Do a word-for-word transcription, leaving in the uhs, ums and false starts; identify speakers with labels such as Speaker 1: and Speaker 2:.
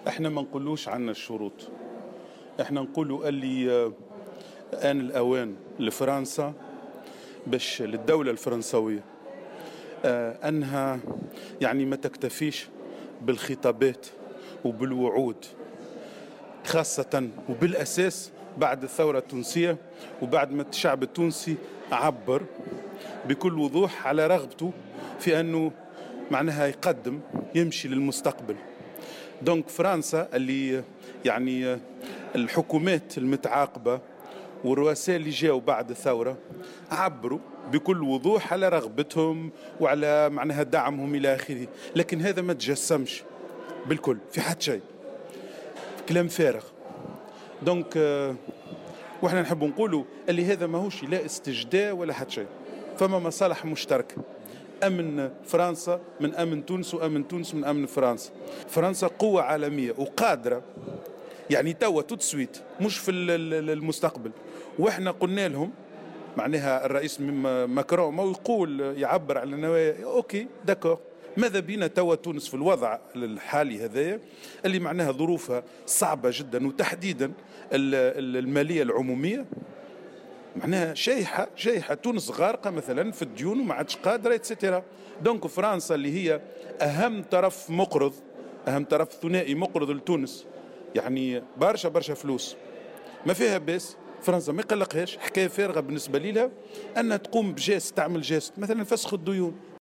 Speaker 1: احنا ما نقولوش عنا الشروط. احنا نقولوا اللي آه، آن الأوان لفرنسا باش للدولة الفرنسوية آه، أنها يعني ما تكتفيش بالخطابات وبالوعود، خاصة وبالأساس بعد الثورة التونسية وبعد ما الشعب التونسي عبر بكل وضوح على رغبته في أنه معناها يقدم يمشي للمستقبل. دونك فرنسا اللي يعني الحكومات المتعاقبة والرؤساء اللي جاوا بعد الثورة عبروا بكل وضوح على رغبتهم وعلى معناها دعمهم إلى آخره، لكن هذا ما تجسمش بالكل في حد شيء، كلام فارغ. دونك آه، واحنا نحب نقولوا اللي هذا ماهوش لا استجداء ولا حد شيء، فما مصالح مشتركة، أمن فرنسا من أمن تونس وأمن تونس من أمن فرنسا. فرنسا قوة عالمية وقادرة يعني توا تتسويت مش في المستقبل. واحنا قلنا لهم معناها الرئيس ماكرون ما يقول يعبر على نوايا اوكي داكور، ماذا بينا توا تونس في الوضع الحالي هذايا اللي معناها ظروفها صعبة جدا، وتحديدا المالية العمومية معناها شايحة شايحة تونس غارقة مثلا في الديون وما عادش قادرة اتسترا. دونك فرنسا اللي هي أهم طرف مقرض، أهم طرف ثنائي مقرض لتونس، يعني برشا برشا فلوس ما فيها بس فرنسا ما يقلقهاش، حكاية فارغة بالنسبة لها أنها تقوم بجاست تعمل جاست مثلا فسخ الديون.